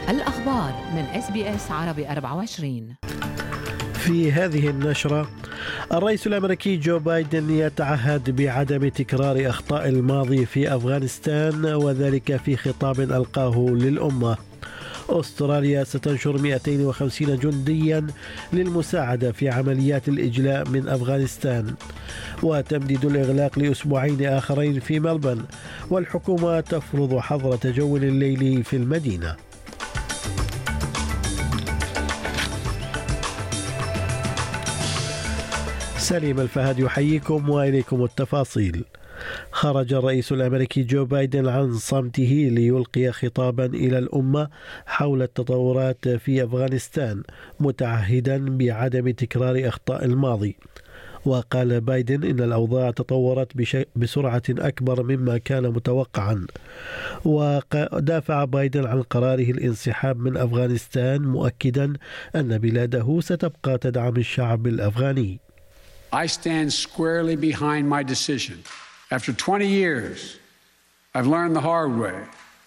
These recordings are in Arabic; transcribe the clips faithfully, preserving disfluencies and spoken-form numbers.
الأخبار من إس بي إس عربي أربعة وعشرين. في هذه النشرة، الرئيس الأمريكي جو بايدن يتعهد بعدم تكرار أخطاء الماضي في أفغانستان، وذلك في خطاب ألقاه للأمة. أستراليا ستنشر مئتين وخمسين جنديا للمساعدة في عمليات الإجلاء من أفغانستان. وتمديد الإغلاق لأسبوعين آخرين في ملبن، والحكومة تفرض حظر تجول الليلي في المدينة. سليم الفهد يحييكم وإليكم التفاصيل. خرج الرئيس الأمريكي جو بايدن عن صمته ليلقي خطابا إلى الأمة حول التطورات في أفغانستان، متعهدا بعدم تكرار أخطاء الماضي. وقال بايدن إن الأوضاع تطورت بسرعة أكبر مما كان متوقعا. ودافع بايدن عن قراره الانسحاب من أفغانستان، مؤكدا أن بلاده ستبقى تدعم الشعب الأفغاني. I stand squarely behind my decision. After twenty years, I've learned the hard way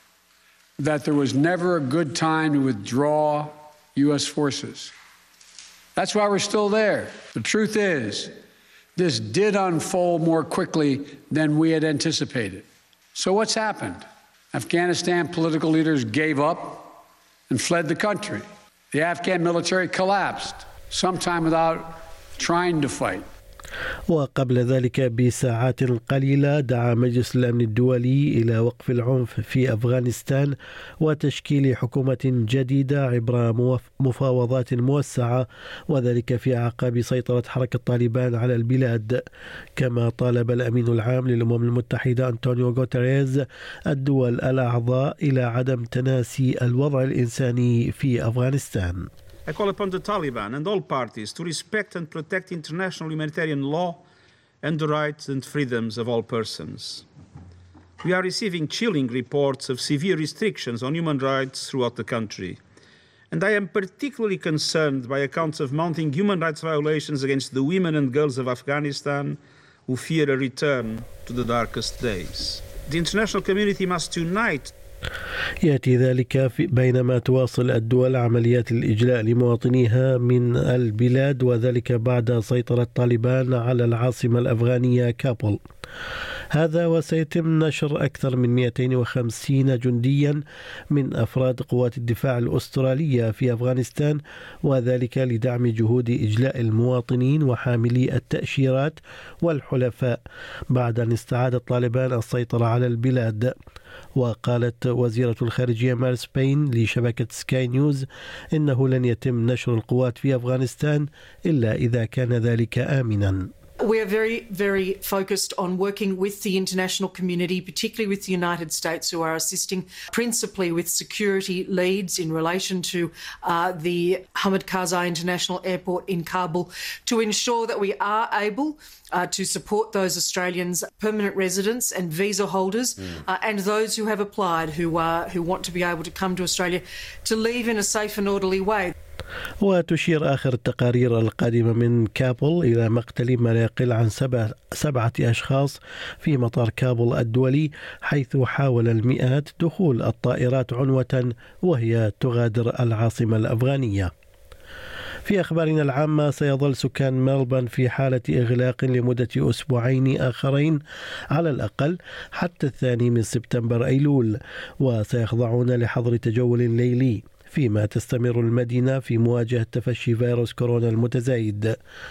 that there was never a good time to withdraw U S forces. That's why we're still there. The truth is, this did unfold more quickly than we had anticipated. So what's happened? Afghanistan political leaders gave up and fled the country. The Afghan military collapsed, sometime without trying to fight. وقبل ذلك بساعات قليلة دعا مجلس الأمن الدولي إلى وقف العنف في أفغانستان وتشكيل حكومة جديدة عبر مفاوضات موسعة، وذلك في أعقاب سيطرة حركة طالبان على البلاد. كما طالب الأمين العام للأمم المتحدة أنطونيو غوتيريز الدول الأعضاء إلى عدم تناسي الوضع الإنساني في أفغانستان. I call upon the Taliban and all parties to respect and protect international humanitarian law and the rights and freedoms of all persons. We are receiving chilling reports of severe restrictions on human rights throughout the country, and I am particularly concerned by accounts of mounting human rights violations against the women and girls of Afghanistan who fear a return to the darkest days. The international community must unite. يأتي ذلك بينما تواصل الدول عمليات الإجلاء لمواطنيها من البلاد، وذلك بعد سيطرة طالبان على العاصمة الأفغانية كابول. هذا وسيتم نشر أكثر من مئتين وخمسين جنديا من أفراد قوات الدفاع الأسترالية في أفغانستان، وذلك لدعم جهود إجلاء المواطنين وحاملي التأشيرات والحلفاء بعد أن استعادت طالبان السيطرة على البلاد. وقالت وزيرة الخارجية مارس بين لشبكة سكاي نيوز إنه لن يتم نشر القوات في أفغانستان إلا إذا كان ذلك آمنا. We are very, very focused on working with the international community, particularly with the United States, who are assisting principally with security leads in relation to uh, the Hamid Karzai International Airport in Kabul, to ensure that we are able uh, to support those Australians, permanent residents and visa holders, mm. uh, and those who have applied who, uh, who want to be able to come to Australia to leave in a safe and orderly way. وتشير آخر التقارير القادمة من كابول إلى مقتل ما لا يقل عن سبع سبعة أشخاص في مطار كابول الدولي، حيث حاول المئات دخول الطائرات عنوة وهي تغادر العاصمة الأفغانية. في أخبارنا العامة، سيظل سكان ملبن في حالة إغلاق لمدة أسبوعين آخرين على الأقل حتى الثاني من سبتمبر أيلول، وسيخضعون لحظر تجول ليلي، فيما تستمر المدينة في مواجهة تفشي فيروس كورونا المتزايد.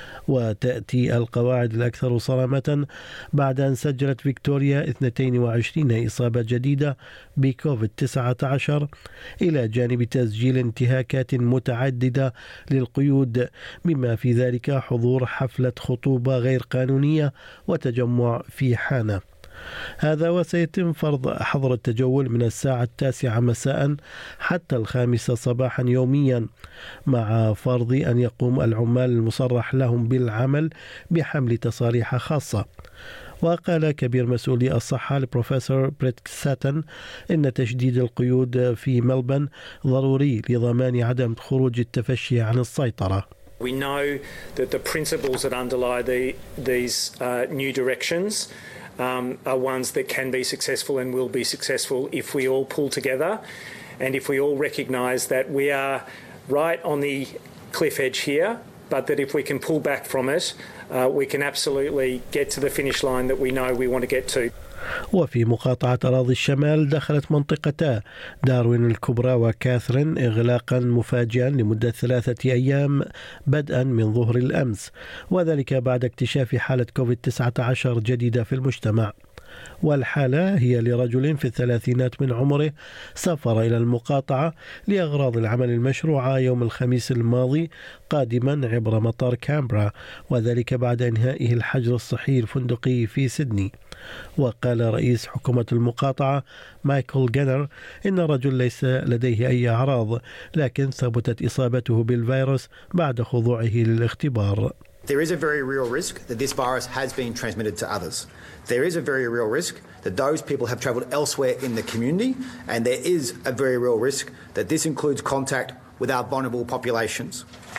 وتأتي القواعد الأكثر صرامة بعد أن سجلت فيكتوريا اثنتين وعشرين إصابة جديدة بكوفيد تسعة عشر، إلى جانب تسجيل انتهاكات متعددة للقيود، بما في ذلك حضور حفلة خطوبة غير قانونية وتجمع في حانة. هذا وسيتم فرض حظر التجول من الساعة التاسعة مساء حتى الخامسة صباحا يوميا، مع فرض أن يقوم العمال المصرح لهم بالعمل بحمل تصاريح خاصة. وقال كبير مسؤولي الصحة البروفيسور بريت ساتن إن تشديد القيود في ملبن ضروري لضمان عدم خروج التفشي عن السيطرة. We know that the principles that underlie the, these uh, new directions um, are ones that can be successful and will be successful if we all pull together And if we all recognise that we are right on the cliff edge here, but that if we can pull back from it, uh, we can absolutely get to the finish line that we know we want to get to. وفي مقاطعة أراضي الشمال دخلت منطقتا داروين الكبرى وكاثرين إغلاقا مفاجئا لمدة ثلاثة أيام بدءا من ظهر الأمس، وذلك بعد اكتشاف حالة كوفيد تسعة عشر جديدة في المجتمع. والحالة هي لرجل في الثلاثينات من عمره سافر إلى المقاطعة لأغراض العمل المشروعة يوم الخميس الماضي قادما عبر مطار كامبرا، وذلك بعد إنهائه الحجر الصحي الفندقي في سيدني. وقال رئيس حكومة المقاطعة مايكل جينر إن الرجل ليس لديه أي أعراض، لكن ثبتت إصابته بالفيروس بعد خضوعه للاختبار. There is a very real risk that this virus has been transmitted to others. There is a very real risk that those people have travelled elsewhere in the community, and there is a very real risk that this includes contact with our vulnerable populations.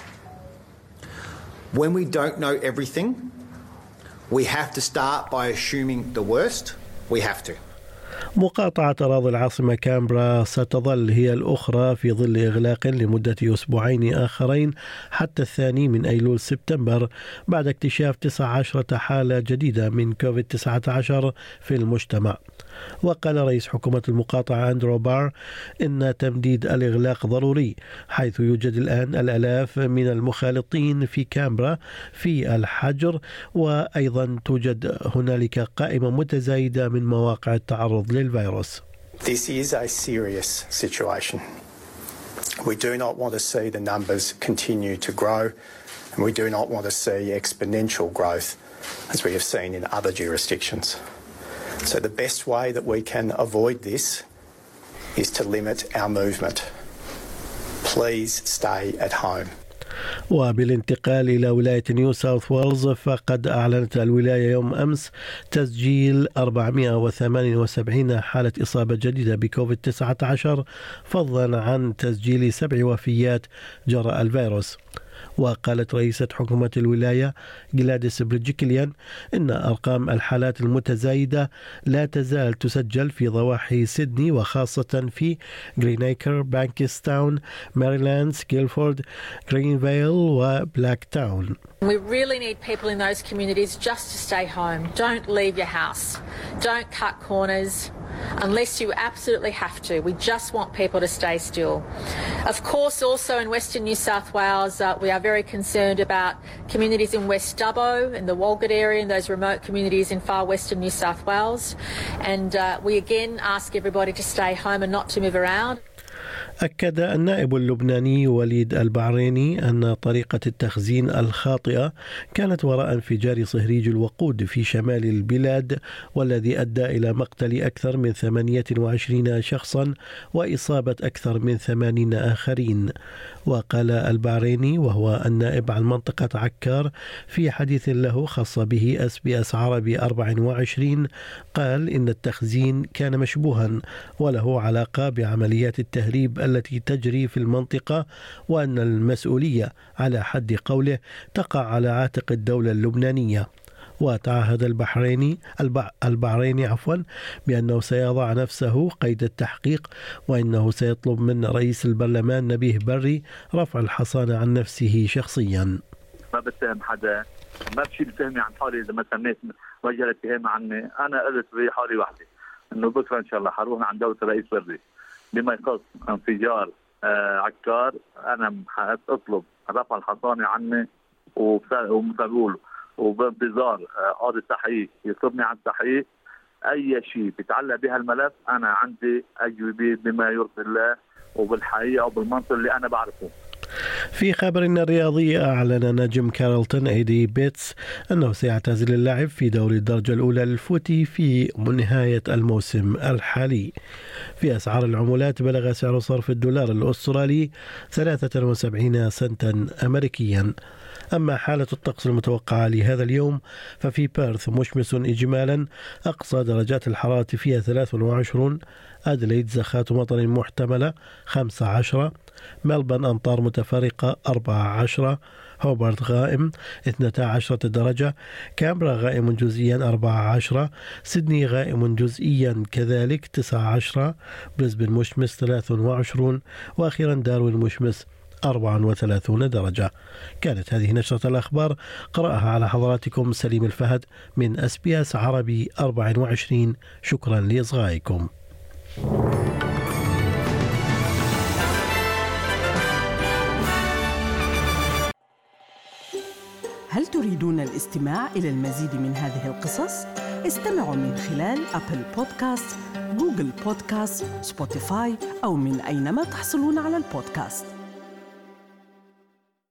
When we don't know everything, we have to start by assuming the worst. We have to. مقاطعة أراضي العاصمة كامبرا ستظل هي الأخرى في ظل إغلاق لمدة أسبوعين آخرين حتى الثاني من أيلول سبتمبر بعد اكتشاف تسعة عشر حالة جديدة من كوفيد تسعة عشر في المجتمع. وقال رئيس حكومة المقاطعة أندرو بار إن تمديد الإغلاق ضروري، حيث يوجد الآن الآلاف من المخالطين في كامبرا في الحجر، وأيضا توجد هنالك قائمة متزايدة من مواقع التعرض للفيروس. This is a serious situation. We do not want to see the numbers continue to grow, and we do not want to see exponential growth as we have seen in other jurisdictions. So the best way that we can avoid this is to limit our movement. Please stay at home. وبالانتقال إلى ولاية نيو ساوث ويلز، فقد أعلنت الولاية يوم أمس تسجيل أربعمائة وثمانية وسبعين حالة إصابة جديدة بكوفيد تسعة عشر، فضلا عن تسجيل سبع وفيات جراء الفيروس. وقالت رئيسة حكومة الولاية جلاديس بريدجكليان إن أرقام الحالات المتزايدة لا تزال تسجل في ضواحي سيدني، وخاصة في غرينيكر، بانكستاون، ماريلاندز، جيلفورد، جرينفيل وبلاك تاون. We really need people in those communities just to stay home. Don't leave your house. Don't cut corners unless you absolutely have to. We just want people to stay still. Of course, also in Western New South Wales, uh, we are very concerned about communities in West Dubbo, in the Walgett area, and those remote communities in far western New South Wales. And uh, we again ask everybody to stay home and not to move around. أكد النائب اللبناني وليد البعريني أن طريقة التخزين الخاطئة كانت وراء انفجار صهريج الوقود في شمال البلاد، والذي أدى إلى مقتل أكثر من ثمانية وعشرين شخصا وإصابة أكثر من ثمانين آخرين. وقال البعريني وهو النائب عن منطقة عكار في حديث له خاص به اس بي اس عربي أربعة وعشرين، قال إن التخزين كان مشبوها وله علاقة بعمليات التهريب التي تجري في المنطقة، وأن المسؤولية على حد قوله تقع على عاتق الدولة اللبنانية. وتعهد البحريني البع... البحريني عفوا بأنه سيضع نفسه قيد التحقيق، وإنه سيطلب من رئيس البرلمان نبيه بري رفع الحصانة عن نفسه شخصيا. ما بتهم حدا، ما بشيل تهمي عن حالي. إذا مثلا ناس وجهت اتهام عني، أنا قلت في حالي وحدي إنه بكرة إن شاء الله حروح عند دولة رئيس بري بما يخص انفجار آه عكار. أنا أطلب رفع الحصانة عني، ومثل بقول وبانتظار قاضي التحقيق يطلبني عن التحقيق. أي شيء بيتعلق بهالملف أنا عندي أجوبة بما يرضي الله وبالحقيقة وبالمنطق اللي أنا بعرفه. في خبرنا الرياضي، أعلن نجم كارلتون ايدي بيتس أنه سيعتزل اللعب في دوري الدرجة الأولى للفوتي في نهاية الموسم الحالي. في أسعار العملات، بلغ سعر صرف الدولار الأسترالي ثلاثة وسبعين سنتا أمريكيا. أما حالة الطقس المتوقعة لهذا اليوم ففي بيرث مشمس إجمالا، أقصى درجات الحرارة فيها ثلاث وعشرين، أدليد زخات مطر محتملة خمسة عشر، ملبن أمطار متفرقة أربعة عشر، هوبارت غائم اثنتا عشرة درجة، كامبرا غائم جزئيا أربعة عشر، سيدني غائم جزئيا كذلك تسعة عشر، بريسبن مشمس ثلاث وعشرين، وأخيرا داروين مشمس أربعة وثلاثين درجة. كانت هذه نشرة الأخبار قرأها على حضراتكم سليم الفهد من إس بي إس عربي أربعة وعشرين. شكرا لإصغائكم. هل تريدون الاستماع إلى المزيد من هذه القصص؟ استمعوا من خلال أبل بودكاست، جوجل بودكاست، سبوتيفاي أو من أينما تحصلون على البودكاست.